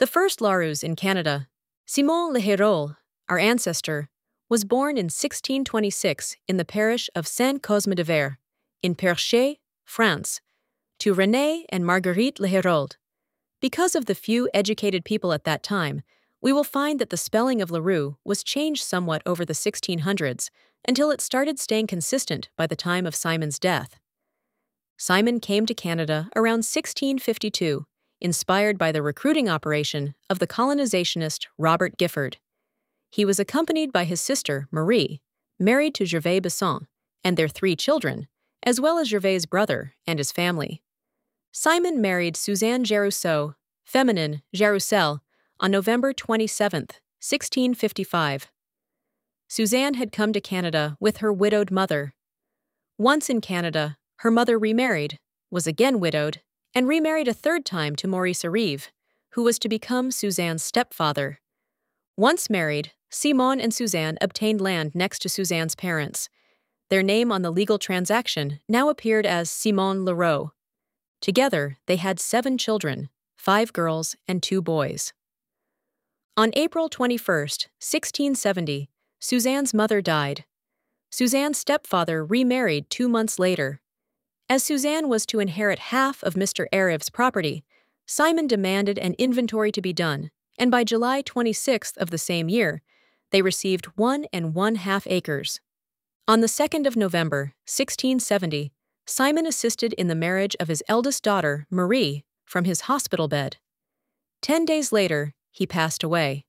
The first Larousse in Canada, Simon Le Hérault, our ancestor, was born in 1626 in the parish of Saint-Cosme-de-Vert, in Perche, France, to René and Marguerite Le Hérault. Because of the few educated people at that time, we will find that the spelling of Leroux was changed somewhat over the 1600s until it started staying consistent by the time of Simon's death. Simon came to Canada around 1652, inspired by the recruiting operation of the colonizationist Robert Gifford. He was accompanied by his sister, Marie, married to Gervais Besson, and their 3 children, as well as Gervais' brother and his family. Simon married Suzanne Jarousseau, feminine Jaroussel, on November 27, 1655. Suzanne had come to Canada with her widowed mother. Once in Canada, her mother remarried, was again widowed, and remarried a 3rd time to Maurice Arrive, who was to become Suzanne's stepfather. Once married, Simon and Suzanne obtained land next to Suzanne's parents. Their name on the legal transaction now appeared as Simon Leroux. Together, they had 7 children, 5 girls and 2 boys. On April 21, 1670, Suzanne's mother died. Suzanne's stepfather remarried 2 months later. As Suzanne was to inherit half of Mr. Arrive's property, Simon demanded an inventory to be done, and by July 26th of the same year, they received 1 1/2 acres. On the 2nd of November, 1670, Simon assisted in the marriage of his eldest daughter, Marie, from his hospital bed. 10 days later, he passed away.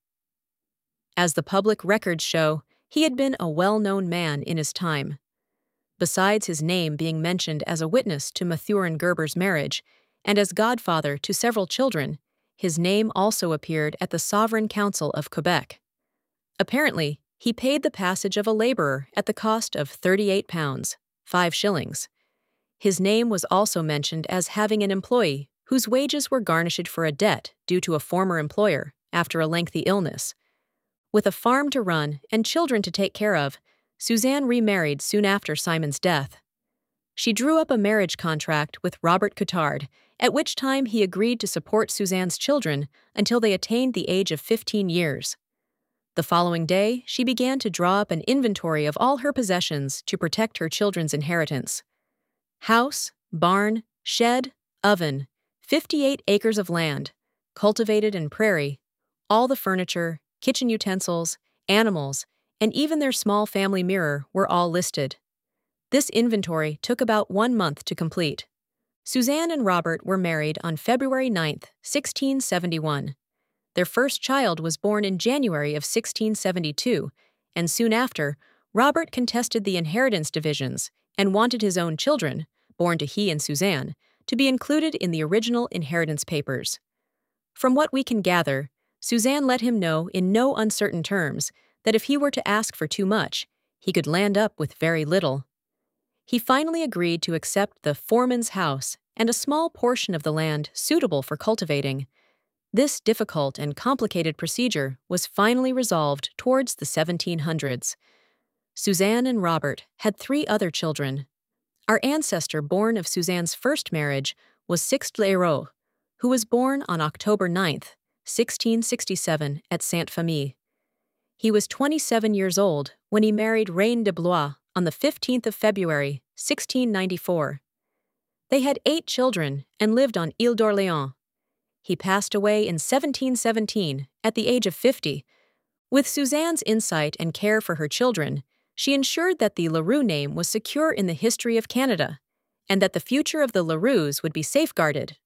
As the public records show, he had been a well-known man in his time. Besides his name being mentioned as a witness to Mathurin Gerber's marriage, and as godfather to several children, his name also appeared at the Sovereign Council of Quebec. Apparently, he paid the passage of a laborer at the cost of £38, 5 shillings. His name was also mentioned as having an employee whose wages were garnished for a debt due to a former employer after a lengthy illness. With a farm to run and children to take care of, Suzanne remarried soon after Simon's death. She drew up a marriage contract with Robert Coutard, at which time he agreed to support Suzanne's children until they attained the age of 15 years. The following day, she began to draw up an inventory of all her possessions to protect her children's inheritance. House, barn, shed, oven, 58 acres of land, cultivated and prairie, all the furniture, kitchen utensils, animals, and even their small family mirror were all listed. This inventory took about 1 month to complete. Suzanne and Robert were married on February 9, 1671. Their first child was born in January of 1672, and soon after, Robert contested the inheritance divisions and wanted his own children, born to he and Suzanne, to be included in the original inheritance papers. From what we can gather, Suzanne let him know in no uncertain terms that if he were to ask for too much, he could land up with very little. He finally agreed to accept the foreman's house and a small portion of the land suitable for cultivating. This difficult and complicated procedure was finally resolved towards the 1700s. Suzanne and Robert had 3 other children. Our ancestor born of Suzanne's first marriage was Sixte L'Hérault, who was born on October 9, 1667, at Sainte-Famille. He was 27 years old when he married Reine de Blois on the 15th of February, 1694. They had 8 children and lived on Ile d'Orléans. He passed away in 1717 at the age of 50. With Suzanne's insight and care for her children, she ensured that the Leroux name was secure in the history of Canada, and that the future of the Lerouxs would be safeguarded